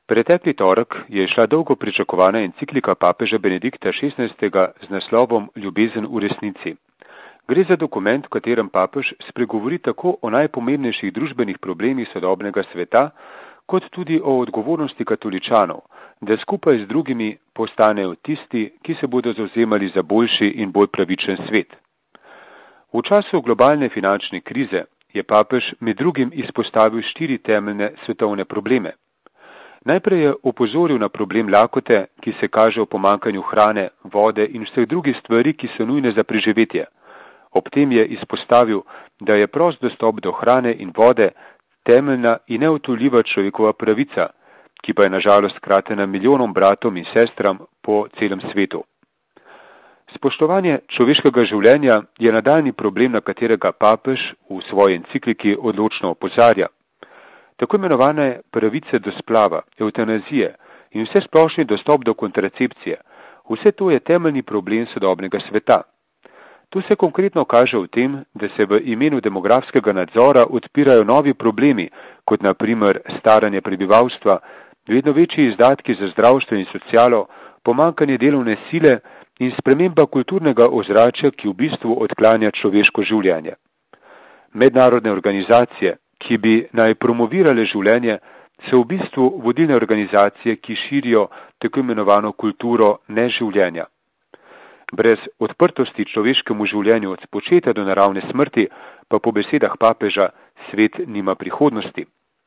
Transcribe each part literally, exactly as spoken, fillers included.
Pretekli torek je šla dolgo pričakovana enciklika papeža Benedikta šestnajstega z naslovom Ljubezen v resnici. Gre za dokument, v katerem papež spregovori tako o najpomembnejših družbenih problemih sodobnega sveta, kot tudi o odgovornosti katoličanov, da skupaj z drugimi postanejo tisti, ki se bodo zavzemali za boljši in bolj pravičen svet. V času globalne finančne krize je papež med drugim izpostavil štiri temeljne svetovne probleme. Najprej je opozoril na problem lakote, ki se kaže v pomankanju hrane, vode in vseh drugih stvari, ki so nujne za preživetje. Ob tem je izpostavil, da je prost dostop do hrane in vode temeljna in neodtujljiva človekova pravica, ki pa je nažalost kratena milijonom bratom in sestram po celem svetu. Spoštovanje človeškega življenja je nadaljni problem, na katerega papež v svoji encikliki odločno opozarja. Tako imenovane pravice do splava, evtanazije in vse splošni dostop do kontracepcije, vse to je temeljni problem sodobnega sveta. To se konkretno kaže v tem, da se v imenu demografskega nadzora odpirajo novi problemi, kot na primer staranje prebivalstva, vedno večji izdatki za zdravstvo in socialo, pomankanje delovne sile in sprememba kulturnega ozračja, ki v bistvu odklanja človeško življenje. Mednarodne organizacije, ki bi naj promovirale življenje, so v bistvu vodilne organizacije, ki širijo tako imenovano kulturo neživljenja. Brez odprtosti človeškemu življenju od spočetja do naravne smrti, pa po besedah papeža svet nima prihodnosti.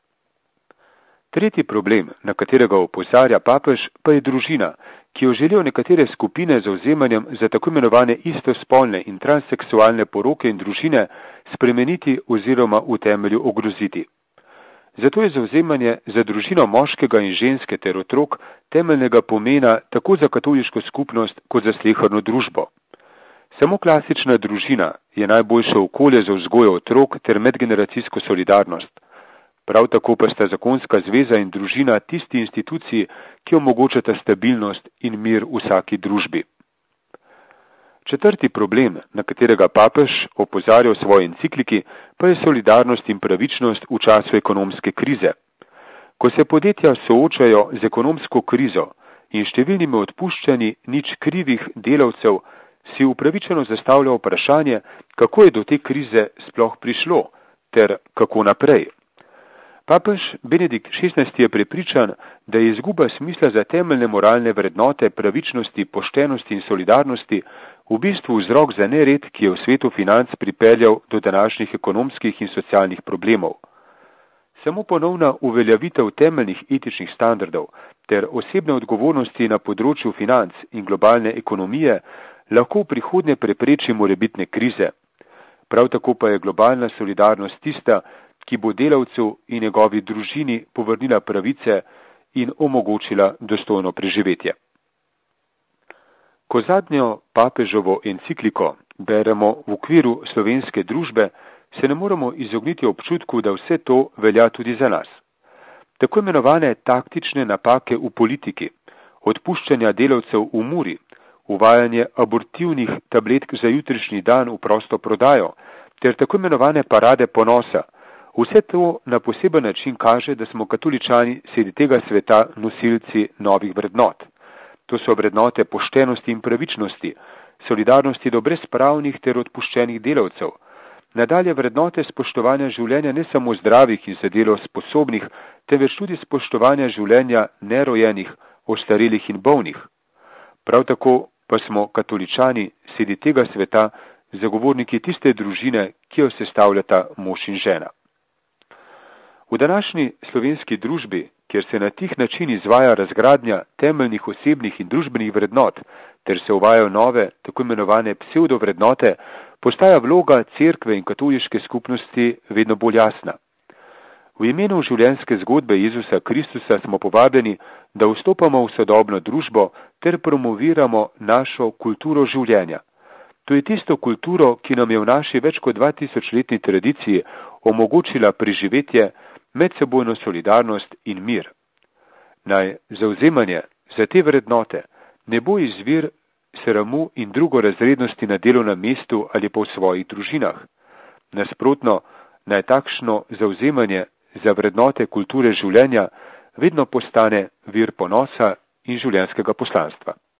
Tretji problem, na katerega opozarja papež, pa je družina, ki jo želijo nekatere skupine z zavzemanjem za tako imenovane istospolne in transseksualne poroke in družine spremeniti oziroma v temelju ogroziti. Zato je zavzemanje za družino moškega in ženske ter otrok temeljnega pomena tako za katoliško skupnost kot za sleherno družbo. Samo klasična družina je najboljše okolje za vzgojo otrok ter medgeneracijsko solidarnost. Prav tako pa sta zakonska zveza in družina tisti instituciji, ki omogočata stabilnost in mir v vsaki družbi. Četrti problem, na katerega papež opozarja v svoji encikliki, pa je solidarnost in pravičnost v času ekonomske krize. Ko se podjetja soočajo z ekonomsko krizo in številnimi odpuščanji nič krivih delavcev, si upravičeno zastavlja vprašanje, kako je do te krize sploh prišlo ter kako naprej. Papež Benedikt šestnajsti je prepričan, da je izguba smisla za temeljne moralne vrednote pravičnosti, poštenosti in solidarnosti v bistvu vzrok za nered, ki je v svetu financ pripeljal do današnjih ekonomskih in socialnih problemov. Samo ponovna uveljavitev temeljnih etičnih standardov ter osebne odgovornosti na področju financ in globalne ekonomije lahko v prihodnje prepreči morebitne krize. Prav tako pa je globalna solidarnost tista, ki bo delavcu in njegovi družini povrnila pravice in omogočila dostojno preživetje. Ko zadnjo papežovo encikliko beremo v okviru slovenske družbe, se ne moremo izogniti občutku, da vse to velja tudi za nas. Tako imenovane taktične napake v politiki, odpuščanja delavcev v muri, uvajanje abortivnih tabletk za jutrišnji dan v prosto prodajo, ter tako imenovane parade ponosa, vse to na poseben način kaže, da smo katoličani sredi tega sveta nosilci novih vrednot. To so vrednote poštenosti in pravičnosti, solidarnosti do brezpravnih ter odpuščenih delavcev, nadalje vrednote spoštovanja življenja ne samo zdravih in za delo sposobnih, temveč tudi spoštovanja življenja nerojenih, ostarelih in bolnih. Prav tako pa smo katoličani sredi tega sveta zagovorniki tiste družine, ki jo sestavljata mož in žena. V današnji slovenski družbi, kjer se na tih način izvaja razgradnja temeljnih osebnih in družbenih vrednot, ter se uvajajo nove, tako imenovane psevdovrednote, postaja vloga cerkve in katoliške skupnosti vedno bolj jasna. V imenu življenjske zgodbe Jezusa Kristusa smo povabljeni, da vstopamo v sodobno družbo ter promoviramo našo kulturo življenja. To je tisto kulturo, ki nam je v naši več kot dva tisočletni tradiciji omogočila preživetje, medsebojno solidarnost in mir. Naj zavzemanje za te vrednote ne bo izvir sramu in drugorazrednosti na delovnem mestu ali pa v svojih družinah. Nasprotno, naj takšno zavzemanje za vrednote kulture življenja vedno postane vir ponosa in življenjskega poslanstva.